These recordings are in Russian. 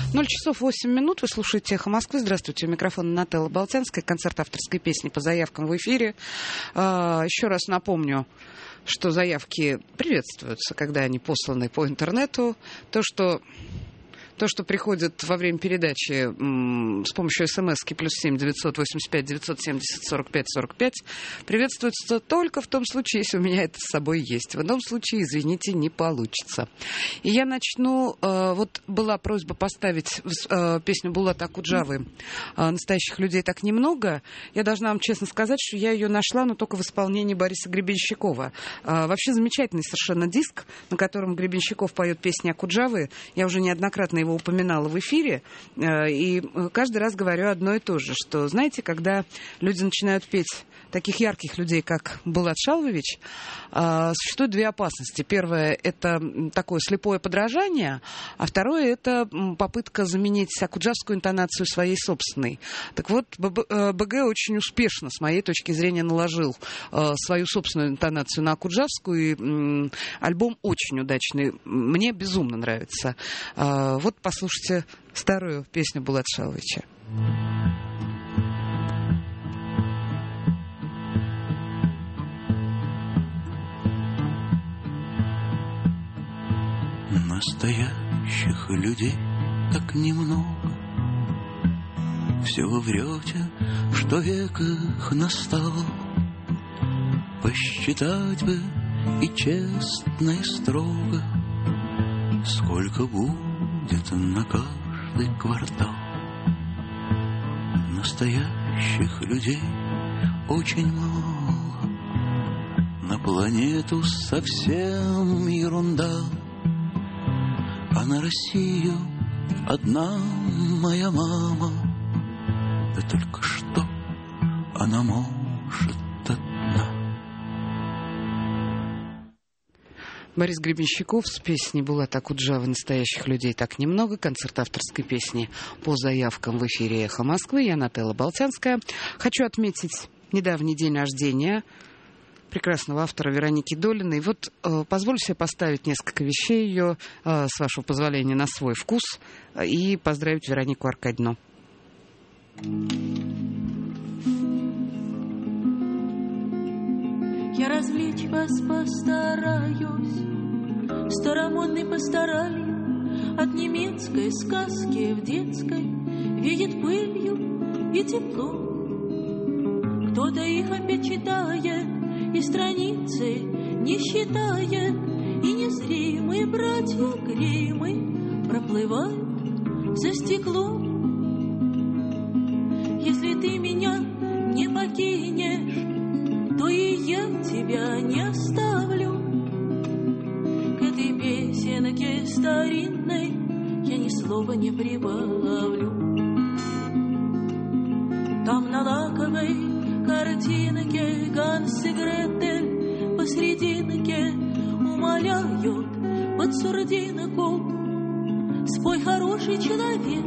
0:08. Вы слушаете «Эхо Москвы». Здравствуйте. У микрофона Нателла Болтянская. Концерт авторской песни по заявкам в эфире. Еще раз напомню, что заявки приветствуются, когда они посланы по интернету. То, что приходит во время передачи с помощью смс-ки +7 985 970 45 45, приветствуется только в том случае, если у меня это с собой есть. В ином случае, извините, не получится. И я начну... Вот была просьба поставить песню Булата Акуджавы «Настоящих людей так немного». Я должна вам честно сказать, что я ее нашла, но только в исполнении Бориса Гребенщикова. Вообще замечательный совершенно диск, на котором Гребенщиков поет песни Акуджавы. Я уже неоднократно его упоминала в эфире, и каждый раз говорю одно и то же, что, знаете, когда люди начинают петь таких ярких людей, как Булат Шалвович, существует две опасности. Первое — это такое слепое подражание, а второе — это попытка заменить акуджавскую интонацию своей собственной. Так вот, БГ очень успешно, с моей точки зрения, наложил свою собственную интонацию на акуджавскую, и альбом очень удачный. Мне безумно нравится. Вот послушайте старую песню Булата Шалвовича. Настоящих людей так немного. Все вы врете, что век их настал. Посчитать бы и честно, и строго, сколько будет на каждый квартал. Настоящих людей очень мало. На планету совсем ерунда. А на Россию одна моя мама. Да только что она может одна. Борис Гребенщиков с песней Булата Акуджавы «Настоящих людей так немного». Концерт авторской песни по заявкам в эфире «Эхо Москвы». Я Нателла Болтянская. Хочу отметить недавний день рождения прекрасного автора Вероники Долиной. Вот позволю себе поставить несколько вещей ее, с вашего позволения, на свой вкус и поздравить Веронику Аркадьевну. Я развлечь вас постараюсь, старомодный пастораль, от немецкой сказки в детской веет пылью и тепло. Кто-то их опять читает, и страницы не считает, и незримые братья Гриммы проплывают за стеклом. Если ты меня не покинешь, то и я тебя не оставлю. К этой песенке старинной я ни слова не прибавлю. Там на лаковой картинке Ганс и Гретель посрединке умоляют под сурдинку: спой, хороший человек.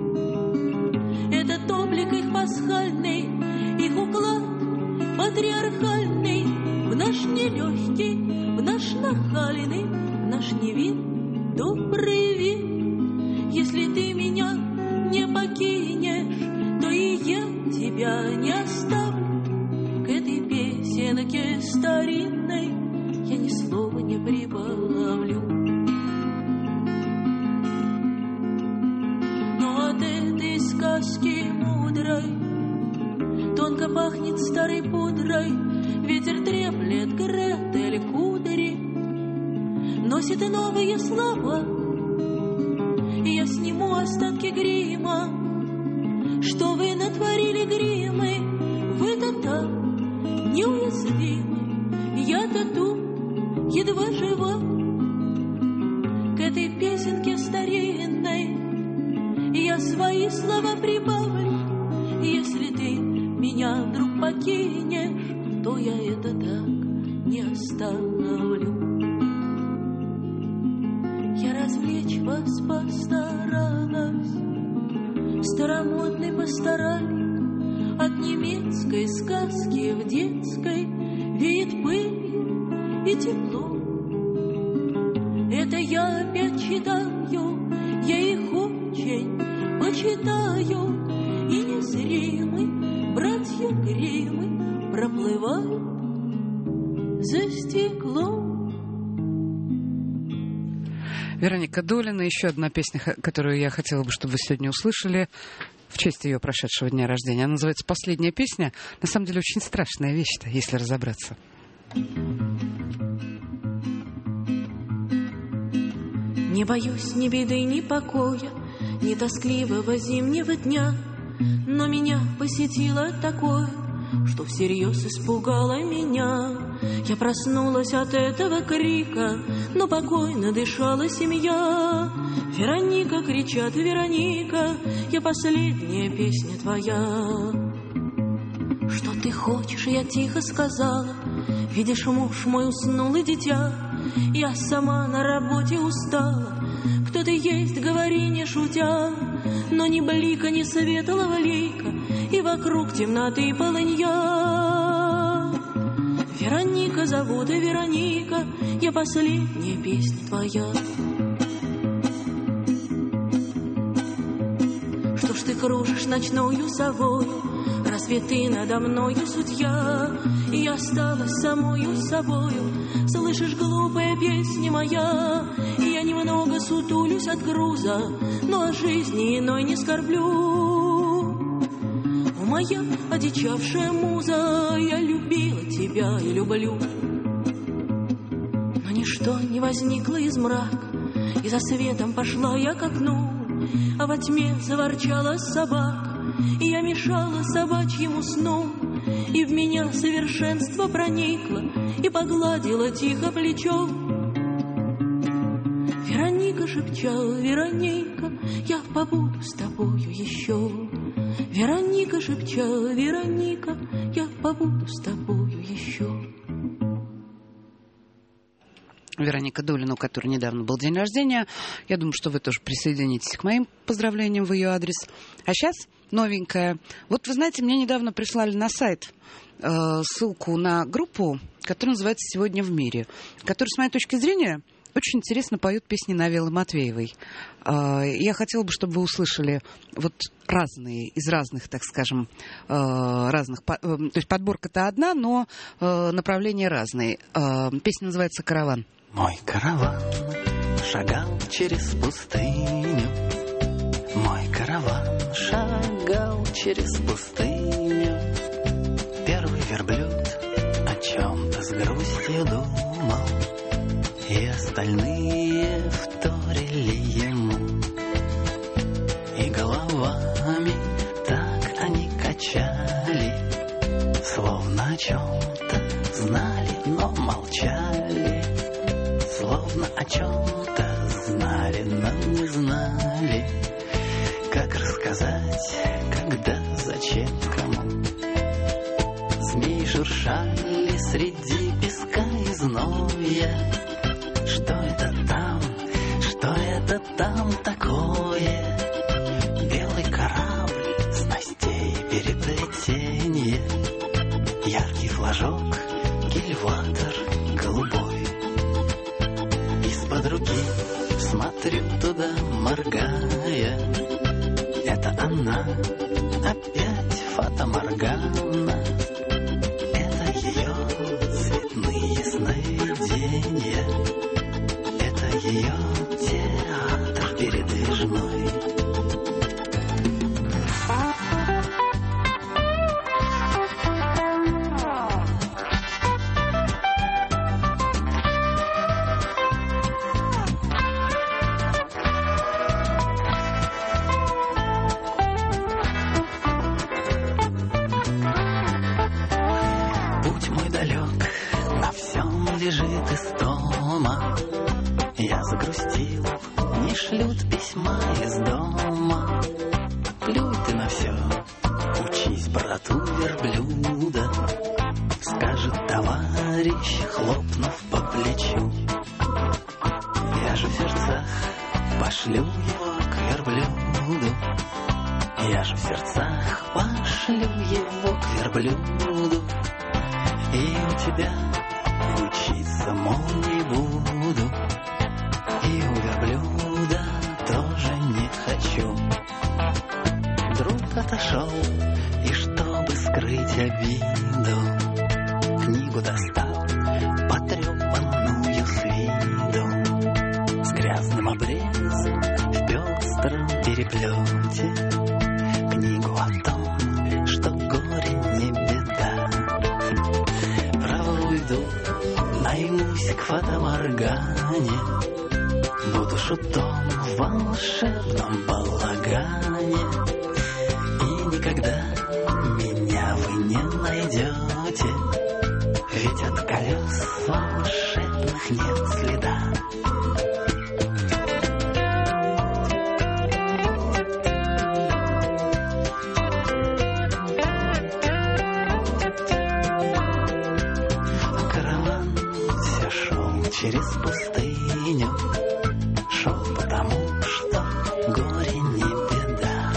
Этот облик их пасхальный, их уклад патриархальный, в наш нелегкий, в наш нахальный, в наш невин добрый вид. Если ты меня не покинешь, то и я тебя не оставлю. К этой песенке старинной я ни слова не прибавлю. Но от этой сказки мудрой тонко пахнет старой пудрой, ветер треплет Гретель кудри, носит и новые слова, и я сниму остатки грима. Что вы натворили, Гриммы, вы-то так неуязвимы, я-то тут едва жива. К этой песенке старинной я свои слова прибавлю. Если ты меня вдруг покинешь, то я это так не оставлю. Я развлечь вас постаралась, старомодный пастораль, от немецкой сказки в детской веет пыль и тепло. Это я опять читаю, я их очень прочитаю, и незримы братья Гриммы проплывают за стеклом. Вероника Долина, еще одна песня, которую я хотела бы, чтобы вы сегодня услышали в честь ее прошедшего дня рождения. Она называется «Последняя песня». На самом деле очень страшная вещь-то, если разобраться. Не боюсь ни беды, ни покоя, ни тоскливого зимнего дня, но меня посетило такое, что всерьез испугало меня. Я проснулась от этого крика, но покойно дышала семья. Вероника, кричат, Вероника, я последняя песня твоя. Что ты хочешь, я тихо сказала. Видишь, муж мой уснул и дитя. Я сама на работе устала. Кто ты есть, говори, не шутя. Но ни блика, ни светлого лика, и вокруг темноты и полынья. Вероника зовут, и Вероника, я последняя песня твоя. Что ж ты кружишь ночною совою? Разве ты надо мною судья? И я осталась самою собою. Слышишь, глупая песня моя? Я немного сутулюсь от груза, но о жизни иной не скорблю. О, моя одичавшая муза, я любила тебя и люблю. Но ничто не возникло из мрака, и за светом пошла я к окну, а во тьме заворчала собака, и я мешала собачьему сну. И в меня совершенство проникло и погладило тихо плечо. Вероника шепчала, Вероника, я побуду с тобою еще. Вероника шепчала, Вероника, я побуду с тобою еще. Вероника Долина, у которой недавно был день рождения. Я думаю, что вы тоже присоединитесь к моим поздравлениям в ее адрес. А сейчас новенькая. Вот вы знаете, мне недавно прислали на сайт ссылку на группу, которая называется «Сегодня в мире», которая, с моей точки зрения, очень интересно поет песни Навелы Матвеевой. Я хотела бы, чтобы вы услышали вот разные, из разных, так скажем, разных... То есть подборка-то одна, но направления разные. Песня называется «Караван». Мой караван шагал через пустыню. Мой караван шагал через пустыню. Первый верблюд о чем-то с грустью думал, и остальные вторили ему. И головами так они качали, словно о чем-то знали, но молчали. Словно о чем-то знали, но не знали, как рассказать, когда, зачем, кому. Змеи шуршали среди песка и зноя. Что это там такое? Белый корабль, снастей переплетенье, яркий флажок, кильватор голубой. Из-под руки смотрю туда, моргая. Это она, опять фата-моргана. Это ее цветные сновидения. Это ее театр передвижной. Лежит истома, я загрустил, не шлют письма из дома. Плюй ты на все, учись брату верблюда, скажет товарищ, хлопнув по плечу. Я же в сердцах пошлю его к верблюду. Я же в сердцах пошлю его к верблюду. И у тебя учиться, мол, не буду, и у верблюда тоже не хочу. отошел, и чтобы скрыть обиду, книгу достал, потрепанную с виду, с грязным обрезом в пестром переплете, книгу о том, что горе не беда. Право уйду, наймусь к фотоморгане, буду шутом в волшебном балагане, и никогда меня вы не найдете, ведь от колес волшебных нет следа. А караван все шел через пустыню, шел потому, что горе не беда.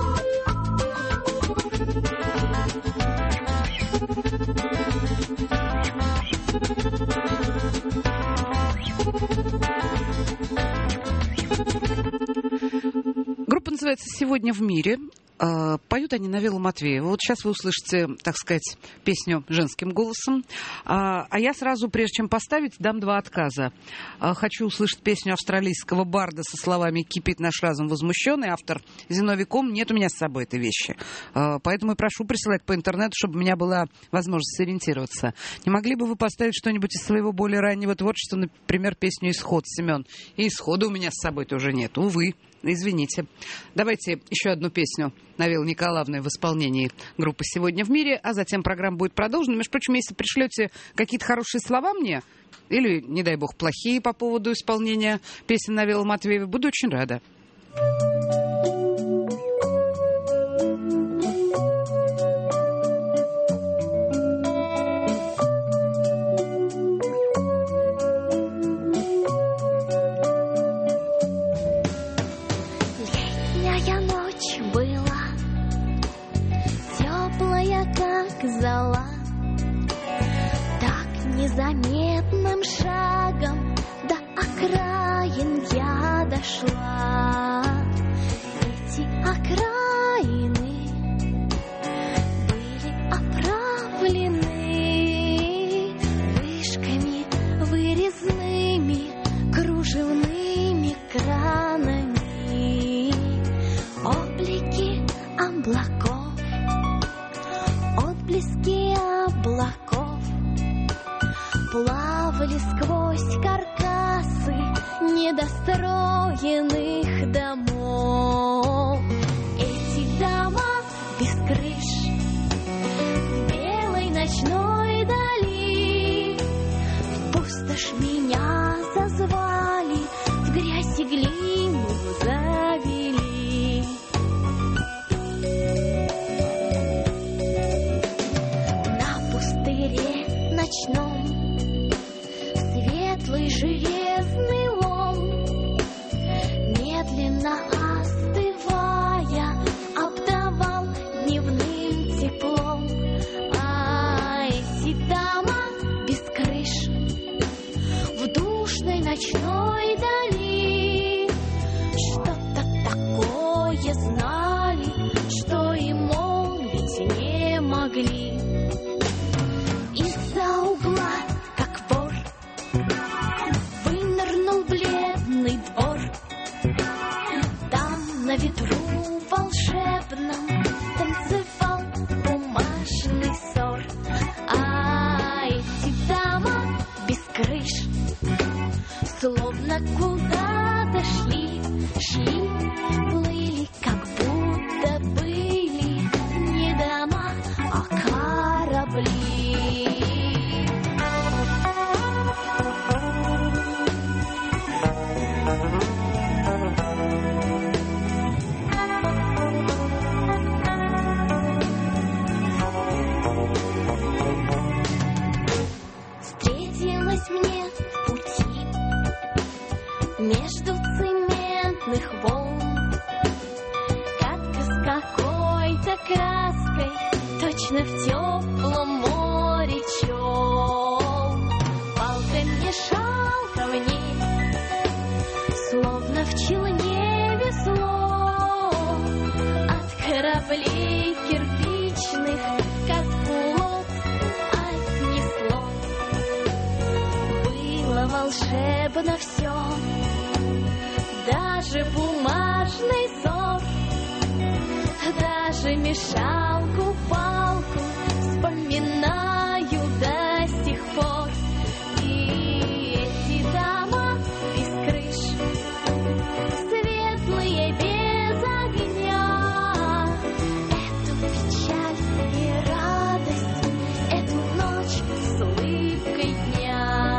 Группа называется «Сегодня в мире». Поют они Навила Матвеева. Вот сейчас вы услышите, так сказать, песню женским голосом. А я сразу, прежде чем поставить, дам два отказа. Хочу услышать песню австралийского барда со словами «Кипит наш разум возмущенный». Автор Зиновий Ком. Нет у меня с собой этой вещи. Поэтому и прошу присылать по интернету, чтобы у меня была возможность сориентироваться. Не могли бы вы поставить что-нибудь из своего более раннего творчества, например, песню «Исход», Семен? И исхода у меня с собой тоже нет, увы. Извините. Давайте еще одну песню Навилы Николаевны в исполнении группы «Сегодня в мире», а затем программа будет продолжена. Между прочим, если пришлете какие-то хорошие слова мне, или, не дай бог, плохие по поводу исполнения песен Навилы Матвеевой, буду очень рада. Зола, так незаметным шагом до окраин я дошла. Эти окраины были оправлены вышками вырезными, кружевными кранами, облики облаков, отблески облаков плавали сквозь каркасы недостроенных домов. Эти дома без крыш в белой ночной дали в пустошь меня зазвали, в грязь и глину завели. Ночном светлый железный лом, медленно остывая, обдавал дневным теплом. А эти дома без крыш в душной ночной дали что-то такое знали, что и молвить не могли. Из-за угла, как вор, вынырнул бледный двор. Там на ветру волшебном танцевал бумажный сор. А эти дома без крыш словно куда-то шли, плыли, как будто были не дома, а корабли. Встретилась мне в пути между цементных волн катка с какой-то краской, точно в теплом море чёл. Палка мешалка в ней, словно в челне весло от кораблей. снежный сор. Даже мешалку-палку вспоминаю до сих пор. И эти дома без крыш, светлые без огня, эту печаль и радость, эту ночь с улыбкой дня.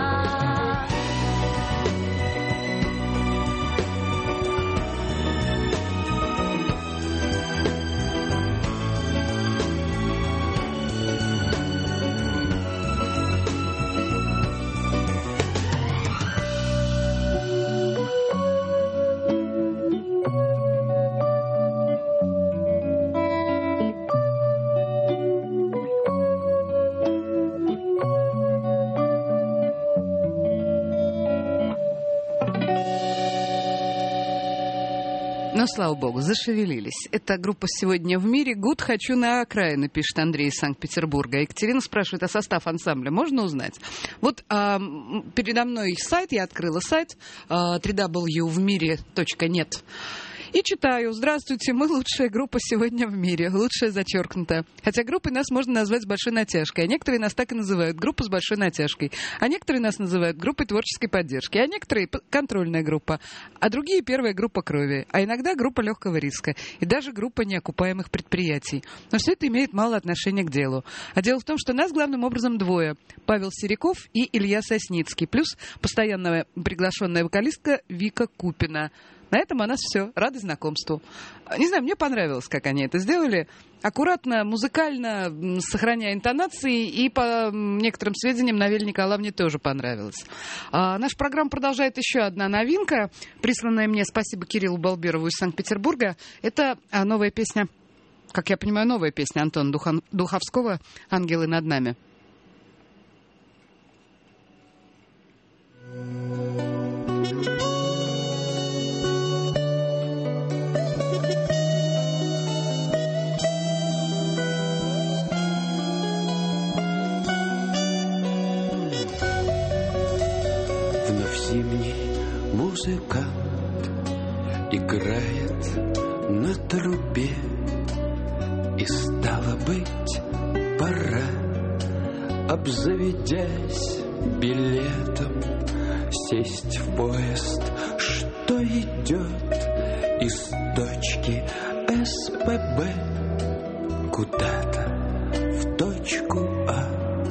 Ну, слава богу, зашевелились. Это группа «Сегодня в мире». «Гуд, хочу на окраины», пишет Андрей из Санкт-Петербурга. Екатерина спрашивает, а состав ансамбля можно узнать? Вот передо мной сайт, я открыла сайт www.vmire.net. И читаю. Здравствуйте, мы лучшая группа сегодня в мире. Лучшая зачеркнута. Хотя группой нас можно назвать с большой натяжкой. А некоторые нас так и называют. Группа с большой натяжкой. А некоторые нас называют группой творческой поддержки. А некоторые контрольная группа. А другие первая группа крови. А иногда группа легкого риска. И даже группа неокупаемых предприятий. Но все это имеет мало отношения к делу. А дело в том, что нас главным образом двое. Павел Сериков и Илья Сосницкий. Плюс постоянная приглашенная вокалистка Вика Купина. На этом у нас все. Рады знакомству. Не знаю, мне понравилось, как они это сделали. Аккуратно, музыкально, сохраняя интонации. И по некоторым сведениям Навель Николаевне тоже понравилось. Наша программа продолжает еще одна новинка, присланная мне, спасибо Кириллу Балберову из Санкт-Петербурга. Это новая песня, как я понимаю, новая песня Антона Духовского «Ангелы над нами». Зимний музыкант играет на трубе, и стало быть, пора, обзаведясь билетом, сесть в поезд, что идет из точки СПБ куда-то в точку А,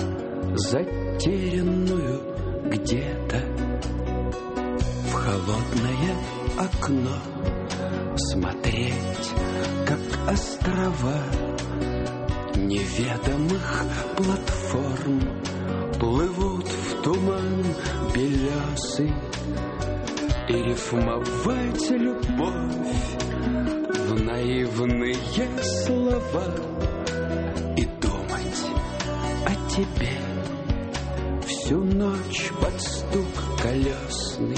затерянную где-то. В холодное окно смотреть, как острова неведомых платформ плывут в туман белесый, и рифмовать любовь в наивные слова и думать о тебе всю ночь под стук колесный.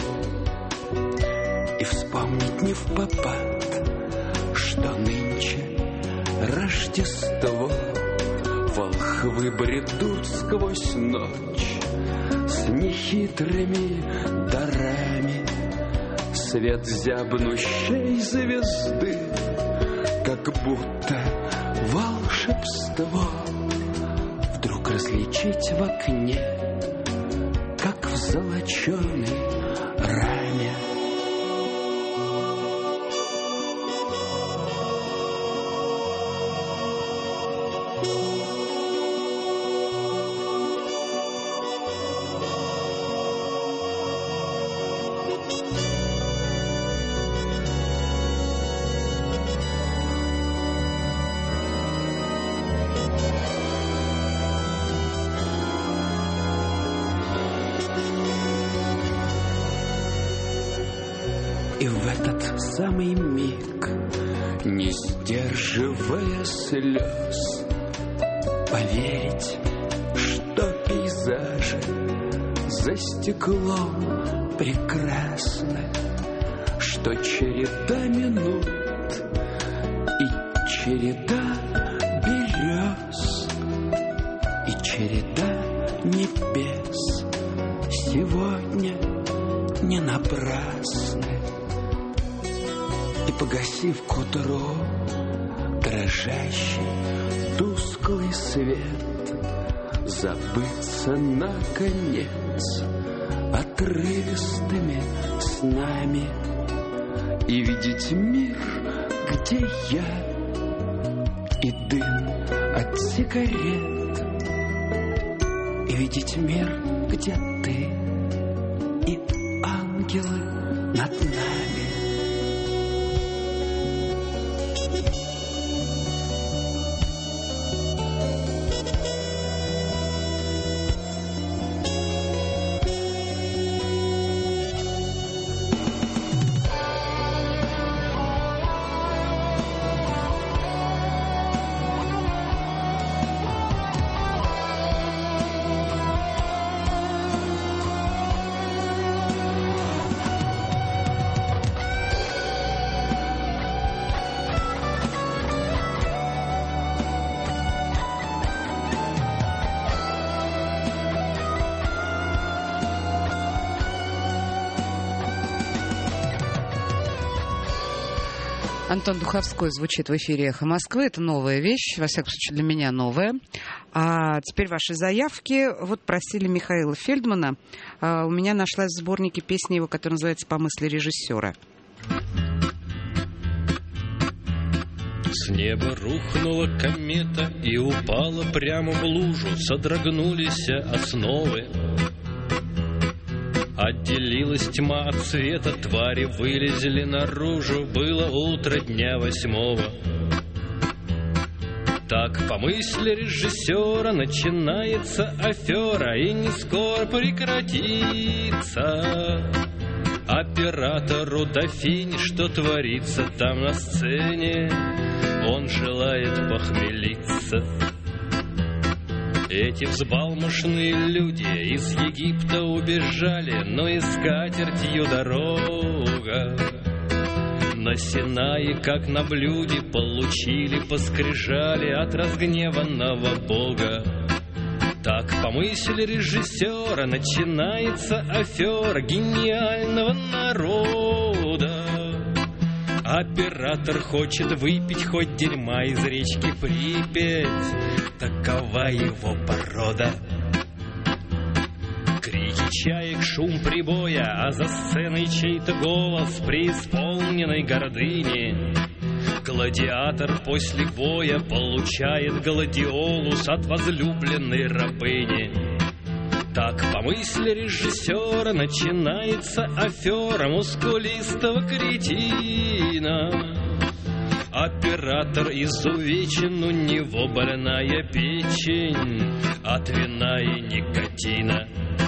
И вспомнить не впопад, что нынче Рождество. Волхвы бредут сквозь ночь с нехитрыми дарами. Свет зябнущей звезды, как будто волшебство. Вдруг различить в окне, как в золоченой раме. И в этот самый миг, не сдерживая слез, поверить, что пейзажи за стеклом прекрасны, что череда минут и череда берез, и череда небес сегодня не напрасны. И погасив к утру дрожащий тусклый свет, забыться наконец отрывистыми снами и видеть мир, где я и дым от сигарет, и видеть мир, где ты и ангелы над нами. Антон Духовской звучит в эфире «Эхо Москвы». Это новая вещь, во всяком случае для меня новая. А теперь ваши заявки. Вот просили Михаила Фельдмана. У меня нашлась в сборнике песни его, которая называется «По мысли режиссера». С неба рухнула комета и упала прямо в лужу. Содрогнулись основы. Отделилась тьма от света, твари вылезли наружу. Было утро дня 8-го. Так, по мысли режиссера, начинается афера и не скоро прекратится. Оператору дофинь, что творится там на сцене, он желает похмелиться. Эти взбалмошные люди из Египта убежали, но и скатертью дорога. На Синае, как на блюде, получили поскрижали от разгневанного Бога. Так, по мысли режиссера, начинается афера гениального народа. Оператор хочет выпить хоть дерьма из речки Припять, такова его порода. Крики чаек, шум прибоя, а за сценой чей-то голос преисполненной гордыни. Гладиатор после боя получает гладиолус от возлюбленной рабыни. Так, по мысли режиссера, начинается афера мускулистого кретина. Оператор изувечен, у него больная печень от вина и никотина.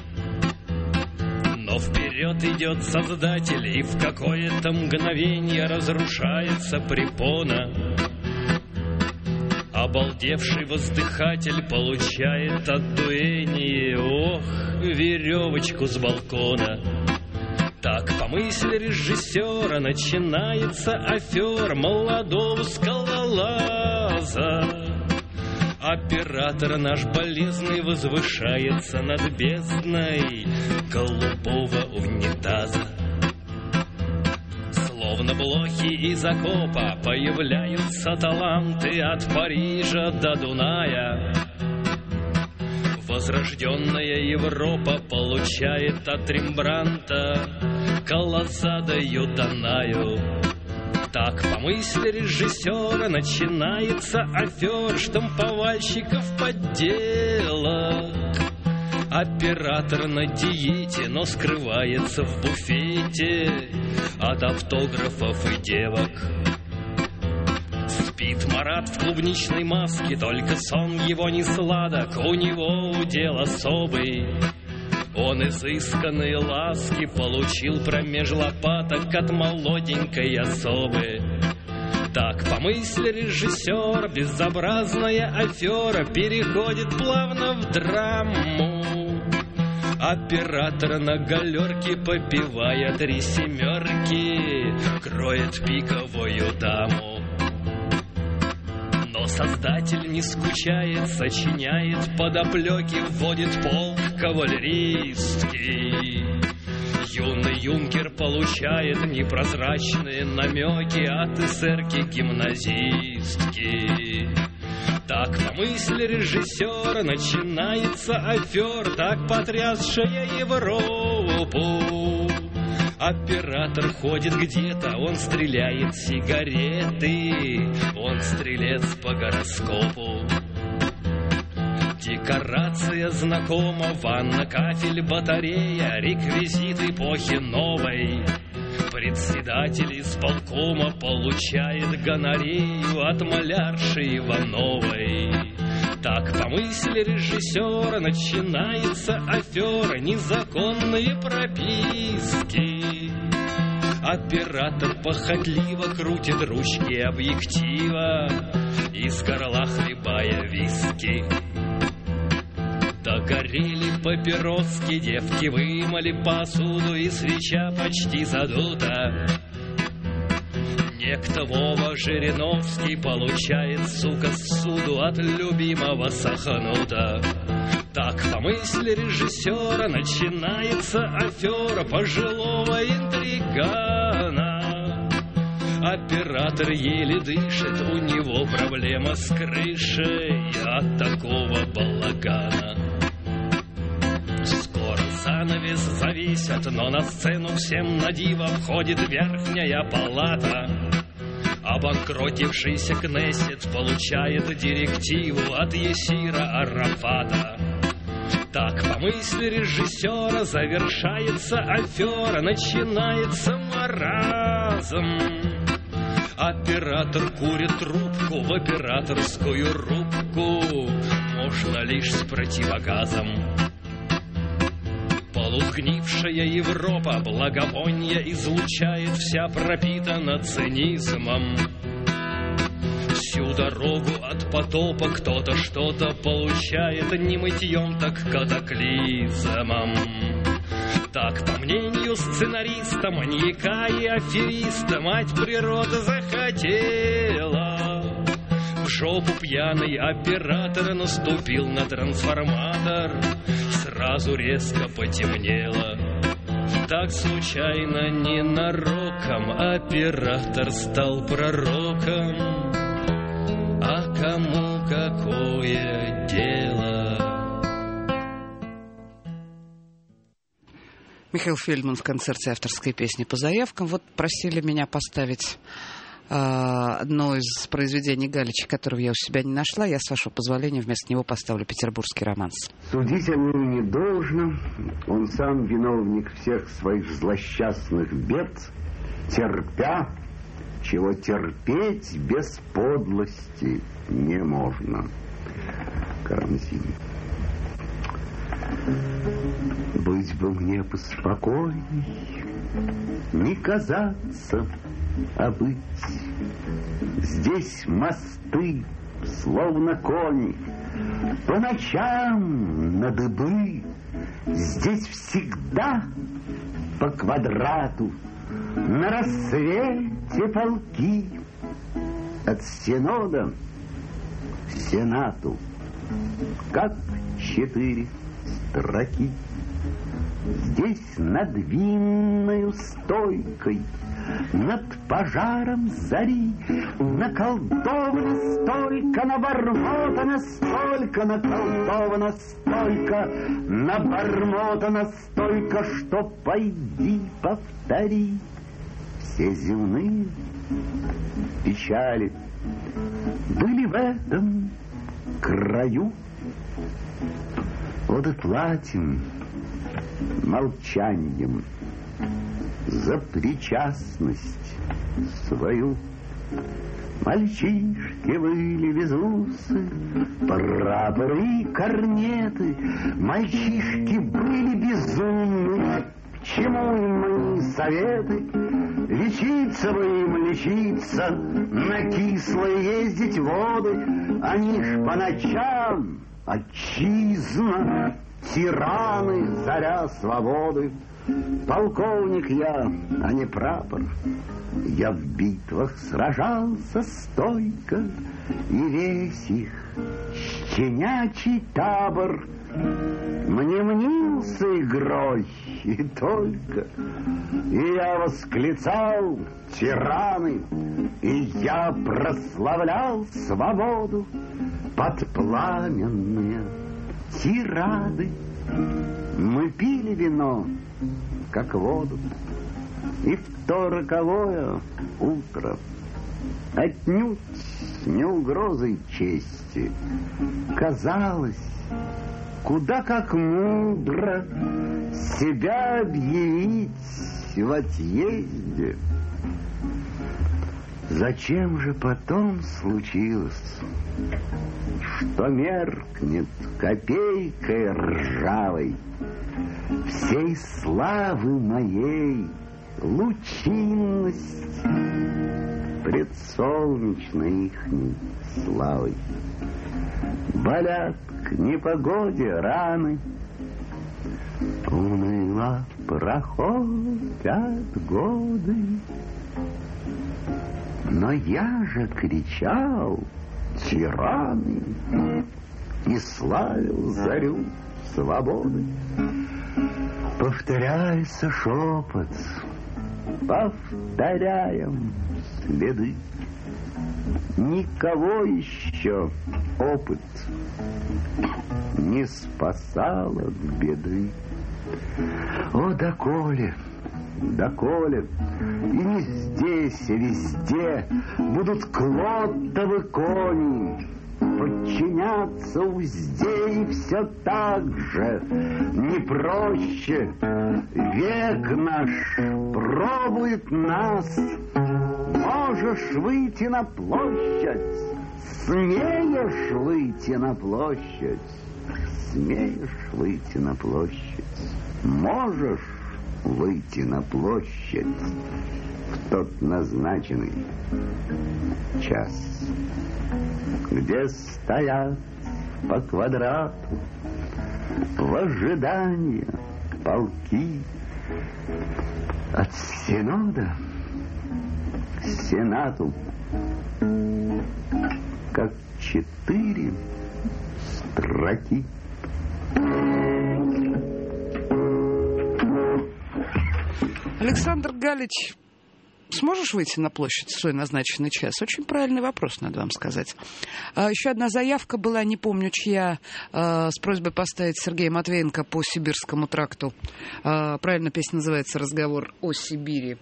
Но вперед идет создатель, и в какое-то мгновение разрушается препона. Обалдевший воздыхатель получает от дуэни, ох, веревочку с балкона. Так, по мысли режиссера, начинается афера молодого скалолаза. Оператор наш болезный возвышается над бездной голубого унитаза. Словно блохи из окопа появляются таланты от Парижа до Дуная. Возрожденная Европа получает от Рембранта колоссадою Данаю. Так, по мысли режиссера, начинается афера штамповальщиков подделок. Оператор на диете, но скрывается в буфете от автографов и девок. Спит Марат в клубничной маске, только сон его не сладок, у него удел особый. Он изысканные ласки получил промеж лопаток от молоденькой особы. Так, по мысли режиссера, безобразная афера переходит плавно в драму. Оператор на галерке, попивая 3 семерки, кроет пиковую даму. Но создатель не скучает, сочиняет подоплеки, вводит полк кавалерийский. Юный юнкер получает непрозрачные намеки от эсерки-гимназистки. Так по мысли режиссера начинается афера, так потрясшая Европу. Оператор ходит где-то, он стреляет сигареты, он стрелец по гороскопу. Декорация знакома, ванна, кафель, батарея, реквизит эпохи новой. Председатель исполкома получает гонорею от малярши Ивановой. Так по мысли режиссера начинается афера, незаконные прописки. Оператор похотливо крутит ручки объектива, из горла хлебая виски. Догорели папироски, девки вымыли посуду, и свеча почти задута. Некто Вова Жириновский получает, сука, суду от любимого Саханута. Так по мысли режиссера начинается афера пожилого интригана. Оператор еле дышит, у него проблема с крышей от такого балагана. Скоро занавес зависят, но на сцену всем на диво входит верхняя палата. Обанкротившийся Кнессет получает директиву от Есира Арафата. Так по мысли режиссера завершается афера, начинается маразм. Оператор курит трубку в операторскую рубку, можно лишь с противогазом. Полусгнившая Европа благовонья излучает, вся пропитана цинизмом. Всю дорогу от потопа кто-то что-то получает, не мытьем, так катаклизмом. Так, по мнению сценариста, маньяка и афериста, мать природа захотела. В жопу пьяный оператор наступил на трансформатор, сразу резко потемнело. Так случайно, ненароком, оператор стал пророком. А кому какое дело? Михаил Фельдман в концерте авторской песни по заявкам. Вот просили меня поставить одно из произведений Галича, которого я у себя не нашла. Я, с вашего позволения, вместо него поставлю «Петербургский романс». Судить о нем не должно. Он сам виновник всех своих злосчастных бед, терпя, чего терпеть без подлости не можно. Карамзин. Быть бы мне поспокойней, не казаться, а быть. Здесь мосты, словно кони, по ночам на дыбы. Здесь всегда по квадрату, на рассвете полки. От синода к сенату, как 4 строки. Здесь над винною стойкой, над пожаром зари, наколдовано столько, набормотано столько, наколдовано столько, набормотано столько, что пойди повтори. Все земные печали были в этом краю. Вот и платим молчанием за причастность свою. Мальчишки были без усы, прапоры и корнеты. Мальчишки были безумны, к чему им мои советы? Лечиться бы им лечиться, на кислые ездить воды. Они ж по ночам, отчизна, тираны, заря свободы. Полковник я, а не прапор. Я в битвах сражался стойко, и весь их щенячий табор мне мнился игрой и только. И я восклицал: тираны, и я прославлял свободу под пламенные тирады. Мы пили вино, как воду, и в то роковое утро отнюдь не угрозой чести казалось, куда как мудро себя объявить в отъезде. Зачем же потом случилось, что меркнет копейкой ржавой всей славы моей лучинность пред солнечной ихней славой? Болят к непогоде раны, уныло проходят годы. Но я же кричал: тираны, и славил зарю свободы. Повторяется шепот, повторяем следы. Никого еще опыт не спасал от беды. О, доколе, доколе, и не здесь, а везде будут клоттовы кони подчиняться узде, и все так же не проще век наш пробует нас. Можешь выйти на площадь, смеешь выйти на площадь, смеешь выйти на площадь, можешь выйти на площадь в тот назначенный час, где стоят по квадрату в ожидании полки от синода к сенату, как 4 строки. Александр Галич, сможешь выйти на площадь в свой назначенный час? Очень правильный вопрос, надо вам сказать. Еще одна заявка была, не помню чья, с просьбой поставить Сергея Матвеенко по Сибирскому тракту. Правильно песня называется «Разговор о Сибири».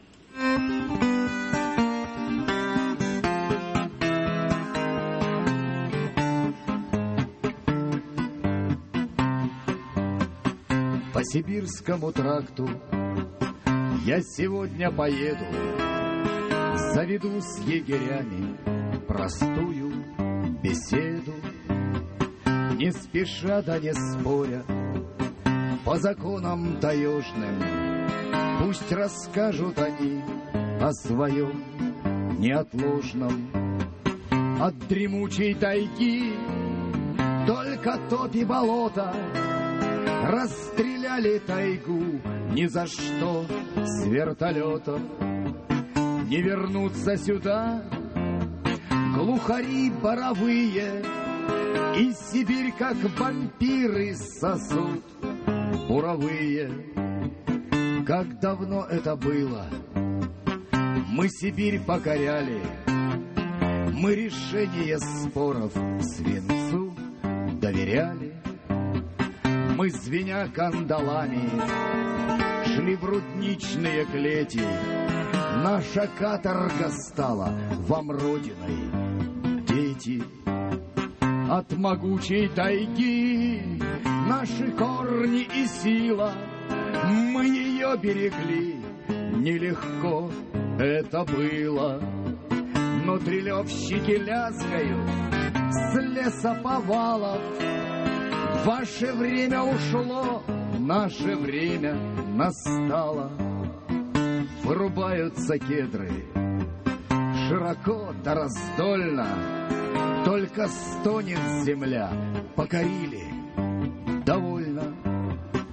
По Сибирскому тракту я сегодня поеду, заведу с егерями простую беседу. Не спеша да не споря, по законам таежным, пусть расскажут они о своем неотложном. От дремучей тайги только топи болота расстреляли тайгу ни за что с вертолетов. Не вернутся сюда глухари боровые, и Сибирь, как вампиры, сосут буровые. Как давно это было, мы Сибирь покоряли, мы решение споров свинцу доверяли. Мы, звеня кандалами, шли в рудничные клети. Наша каторга стала вам родиной, дети. От могучей тайги наши корни и сила, мы ее берегли, нелегко это было. Но трелевщики лязгают с лесоповалов. Ваше время ушло, наше время настало. Вырубаются кедры широко да раздольно, только стонет земля, покорили, довольно.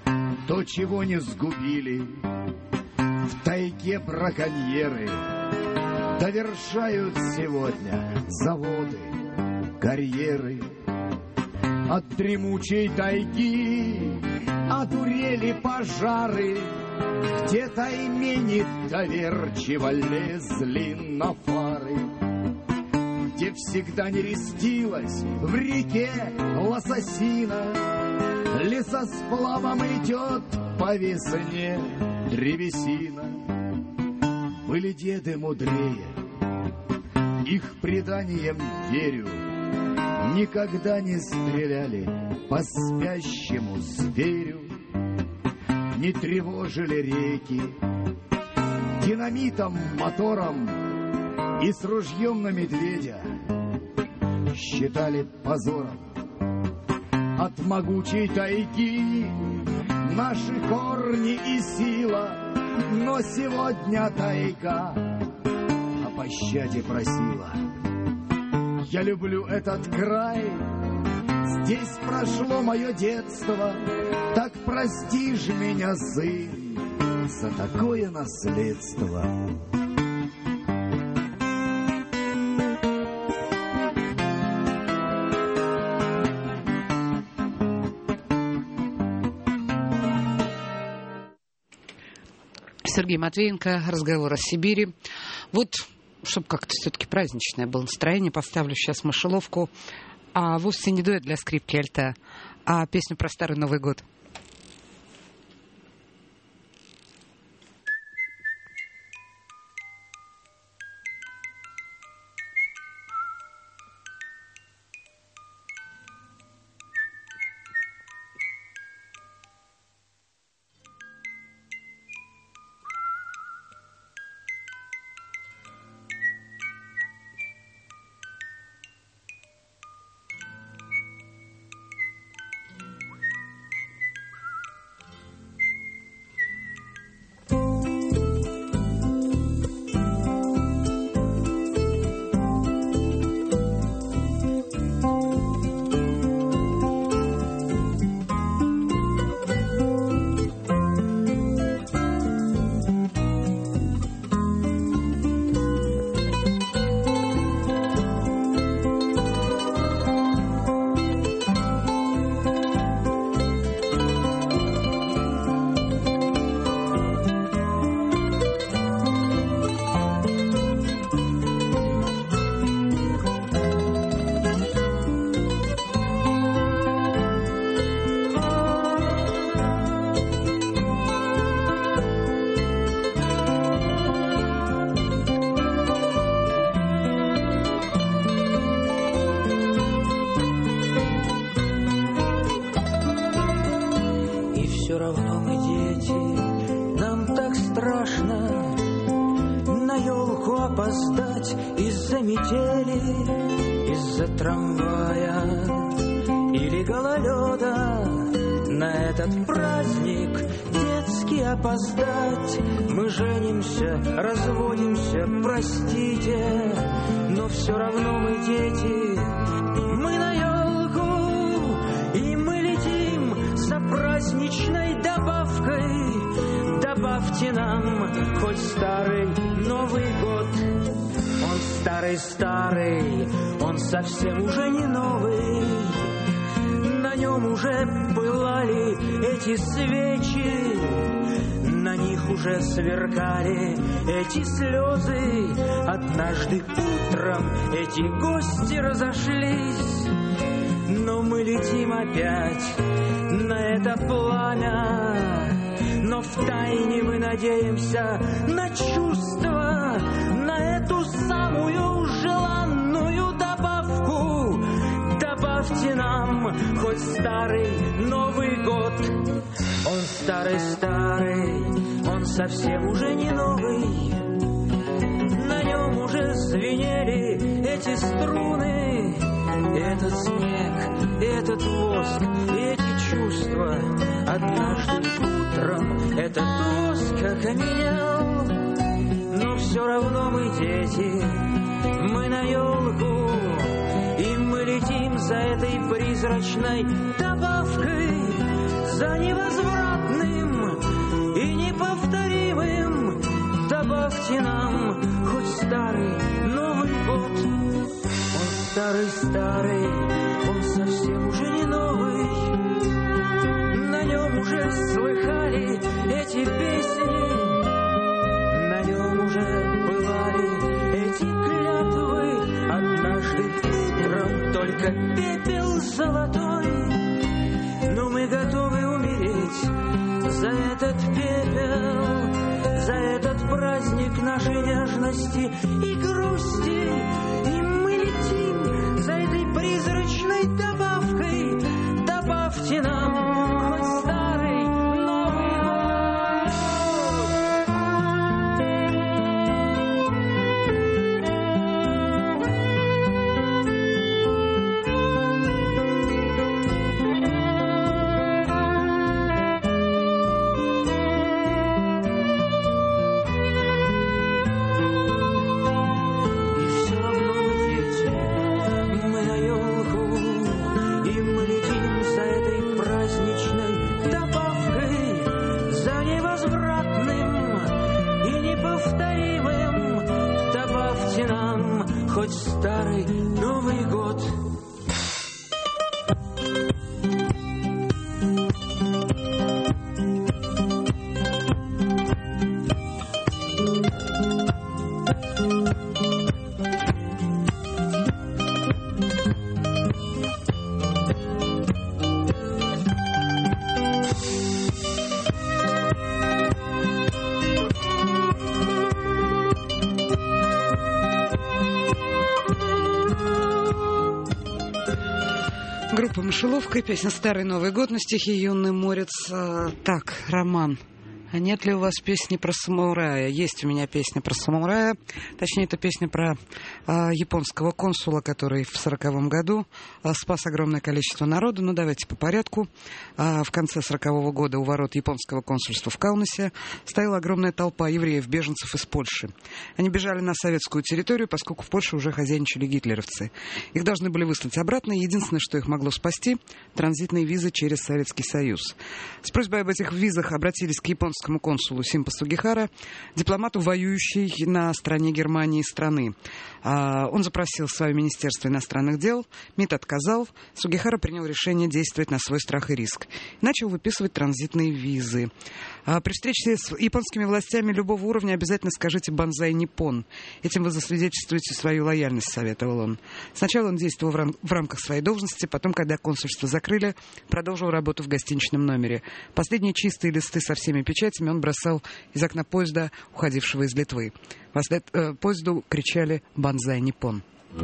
то, чего не сгубили. В тайге браконьеры довершают сегодня заводы, карьеры. От дремучей тайги одурели пожары, где таймени доверчиво лезли на фары, где всегда нерестилась в реке лососина, лесосплавом идет по весне древесина. Были деды мудрее, их преданиям верю, никогда не стреляли по спящему зверю, не тревожили реки динамитом, мотором и с ружьем на медведя считали позором. От могучей тайги наши корни и сила, но сегодня тайга о пощаде просила. Я люблю этот край, здесь прошло мое детство, так прости ж меня, сын, за такое наследство. Сергей Матвеенко, разговор о Сибири. Вот, чтобы как-то все-таки праздничное было настроение, поставлю сейчас мышеловку. А вовсе не дуэт для скрипки и альта, а песню про Старый Новый год. опоздать из-за метели, из-за трамвая или гололеда. На этот праздник детский опоздать. Мы женимся, разводимся, простите, но все равно мы дети. Мы на елку, и мы летим за праздничной добавкой. Добавьте нам хоть старый Новый год. Он старый-старый, он совсем уже не новый. На нем уже пылали эти свечи, на них уже сверкали эти слезы. Однажды утром эти гости разошлись, но мы летим опять на это пламя. Но втайне мы надеемся на чувства, на эту самую желанную добавку. Добавьте нам хоть старый Новый год. Он старый-старый, он совсем уже не новый. На нем уже звенели эти струны, этот снег, этот воск, эти чувства. Однажды утром этот воск окаменел, но все равно мы дети, мы на елку, и мы летим за этой призрачной добавкой, за невозвратным добавьте нам хоть старый Новый год. Он старый-старый, он совсем уже не новый. На нем уже слыхали эти песни, на нем уже бывали эти клятвы. Однажды утром только пепел золотой, но мы готовы умереть за этот пепел, за этот праздник нашей нежности и грусти. И мы летим за этой призрачной добавкой. Добавьте нам хоть старый Новый год. И все равно мы едем, мы на елку, и мы летим за этой праздничной добавкой, за невозвратным и неповторимым. Добавьте нам хоть старый Новый год. Группа «Мышеловка», песня «Старый Новый год» на стихи «Юный морец». Так, Роман, а нет ли у вас песни про самурая? Есть у меня песня про самурая. Точнее, это песня про японского консула, который в 1940 году спас огромное количество народу. Ну, давайте по порядку. В конце 1940 года у ворот японского консульства в Каунасе стояла огромная толпа евреев-беженцев из Польши. Они бежали на советскую территорию, поскольку в Польше уже хозяйничали гитлеровцы. Их должны были выслать обратно. Единственное, что их могло спасти — транзитные визы через Советский Союз. С просьбой об этих визах обратились к японскому консулу Симпа Сугихара, дипломату, воюющей на стороне Германии страны. Он запросил свое Министерство иностранных дел, МИД отказал. Сугихара принял решение действовать на свой страх и риск. Начал выписывать транзитные визы. При встрече с японскими властями любого уровня обязательно скажите «Бонзай Ниппон». Этим вы засвидетельствуете свою лояльность, советовал он. Сначала он действовал в рамках своей должности, потом, когда консульство закрыли, продолжил работу в гостиничном номере. Последние чистые листы со всеми печатями он бросал из окна поезда, уходившего из Литвы. Вслед поезду кричали «Бонзай Ниппон».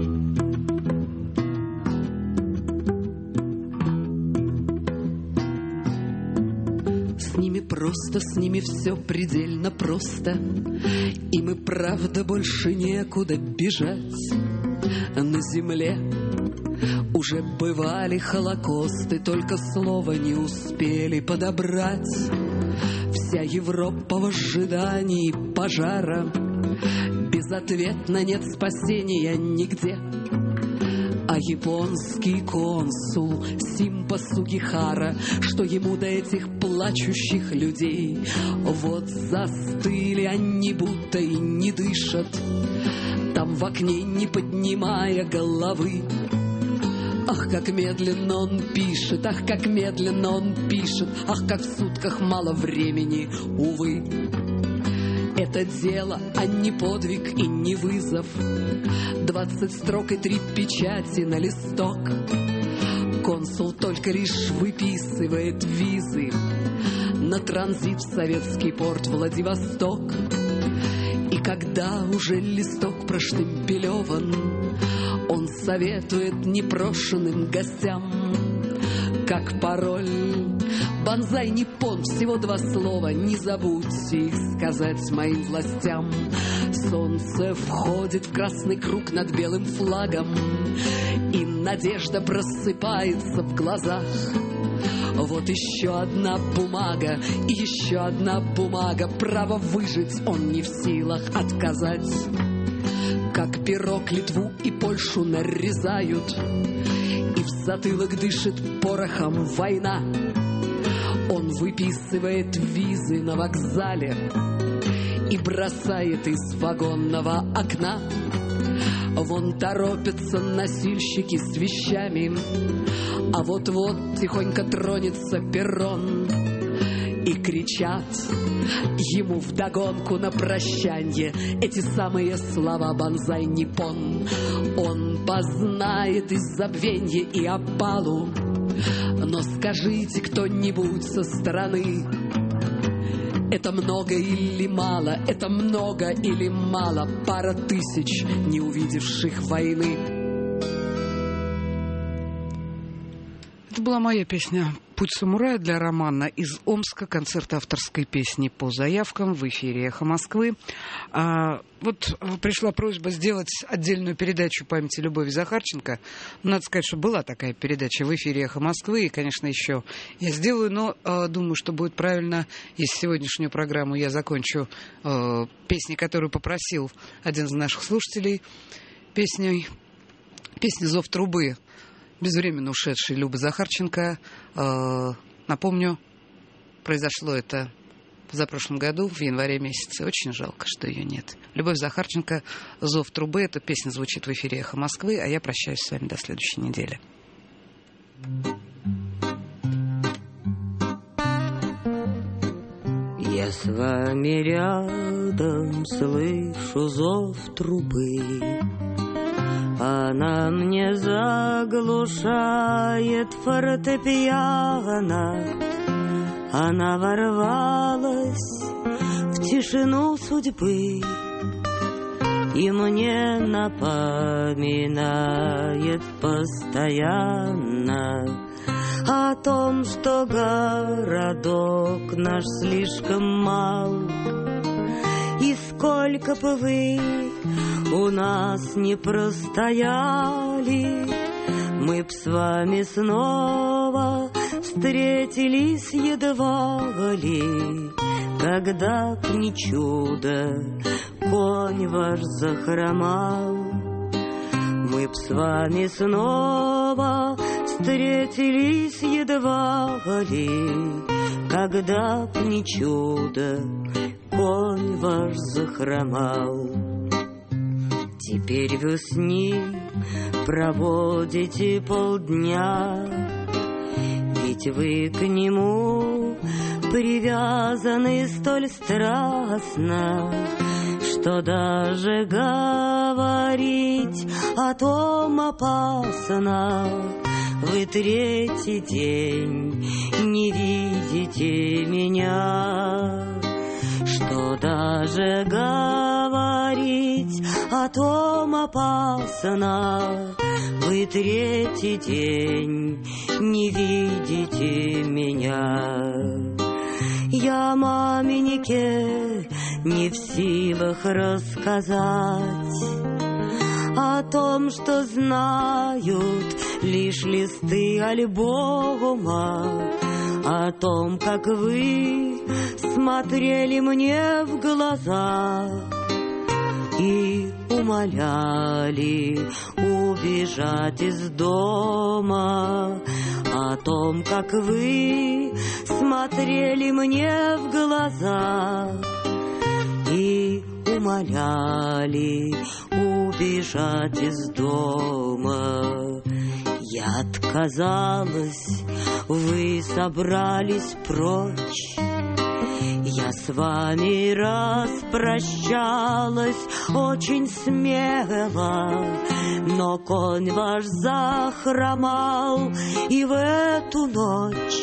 С ними просто, с ними все предельно просто, им и правда больше некуда бежать. На земле уже бывали холокосты, только слова не успели подобрать. Вся Европа в ожидании пожара, безответно нет спасения нигде. А японский консул Симпа Сугихара, что ему до этих плачущих людей? Вот застыли они, будто и не дышат, там в окне, не поднимая головы. Ах, как медленно он пишет, ах, как медленно он пишет, ах, как в сутках мало времени, увы. Это дело, а не подвиг и не вызов. 20 строк и 3 печати на листок. Консул только лишь выписывает визы на транзит в советский порт Владивосток. И когда уже листок проштемпелеван, он советует непрошенным гостям, как пароль «Бонзай Ниппон», всего 2 слова, не забудьте их сказать моим властям. Солнце входит в красный круг над белым флагом, и надежда просыпается в глазах. Вот еще одна бумага, и еще одна бумага, право выжить он не в силах отказать. Как пирог Литву и Польшу нарезают, и в затылок дышит порохом война. Он выписывает визы на вокзале и бросает из вагонного окна. Вон торопятся носильщики с вещами, а вот-вот тихонько тронется перрон. И кричат ему вдогонку на прощанье эти самые слова «Бонзай Ниппон». Он познает из забвенья и опалу, но скажите кто-нибудь со стороны, это много или мало, это много или мало, пара тысяч не увидевших войны. Это была моя песня «Путь самурая» для Романа из Омска. Концерт авторской песни по заявкам в эфире «Эхо Москвы». Вот пришла просьба сделать отдельную передачу памяти Любови Захарченко. Надо сказать, что была такая передача в эфире «Эхо Москвы», и, конечно, еще я сделаю, но думаю, что будет правильно, если сегодняшнюю программу я закончу песней, которую попросил один из наших слушателей, песней «Зов трубы», безвременно ушедшей Любы Захарченко. Напомню, произошло это в позапрошлом году, в январе месяце. Очень жалко, что ее нет. Любовь Захарченко, «Зов трубы». Эта песня звучит в эфире «Эхо Москвы», а я прощаюсь с вами до следующей недели. Я с вами рядом слышу зов трубы. Она мне заглушает фортепиано. Она ворвалась в тишину судьбы и мне напоминает постоянно о том, что городок наш слишком мал. И сколько бы вы у нас не простояли, мы б с вами снова встретились едва ли, когда б не чудо конь ваш захромал. Мы б с вами снова встретились едва ли, когда б не чудо конь ваш захромал. Теперь вы с ним проводите полдня, ведь вы к нему привязаны столь страстно, что даже говорить о том опасно. Вы третий день не видите меня, что даже говорить о том опасно. Вы третий день не видите меня. Я маменьке не в силах рассказать о том, что знают лишь листы альбома, о том, как вы смотрели мне в глаза и умоляли убежать из дома, о том, как вы смотрели мне в глаза и умоляли убежать из дома. Я отказалась, вы собрались прочь. Я с вами распрощалась очень смело, но конь ваш захромал, и в эту ночь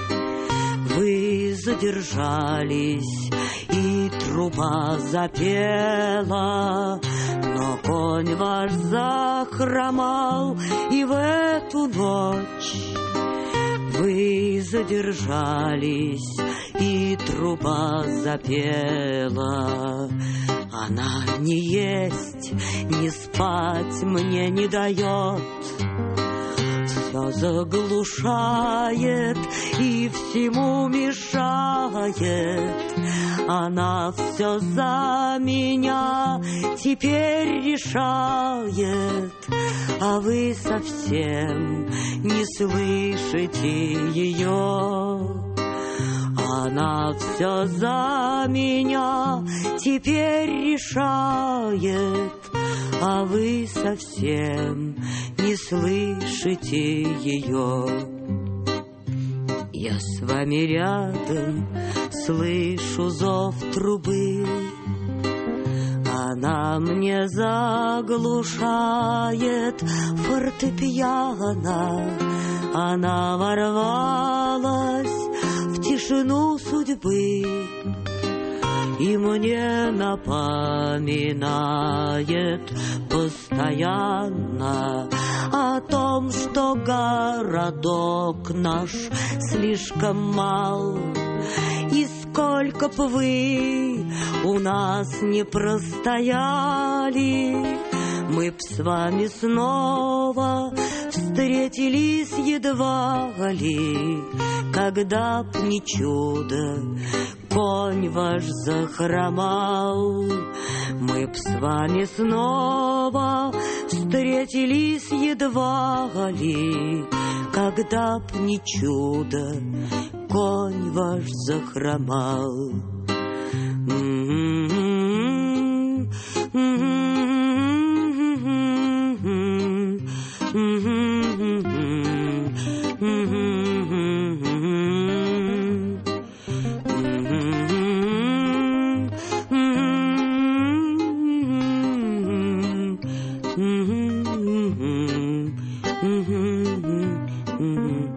вы задержались, и труба запела, но конь ваш захромал, и в эту ночь вы задержались, и труба запела. Она не есть, не спать мне не дает, все заглушает и всему мешает. Она все за меня теперь решает, а вы совсем не слышите ее. Она все за меня теперь решает, а вы совсем не слышите ее. Я с вами рядом слышу зов трубы, она мне заглушает фортепиано, она ворвалась в тишину судьбы и мне напоминает постоянно о том, что городок наш слишком мал, и сколько б вы у нас не простояли, мы б с вами снова встретились едва ли, когда б не чудо конь ваш захромал. Мы б с вами снова встретились едва ли, когда б не чудо конь ваш захромал. Mm-hmm.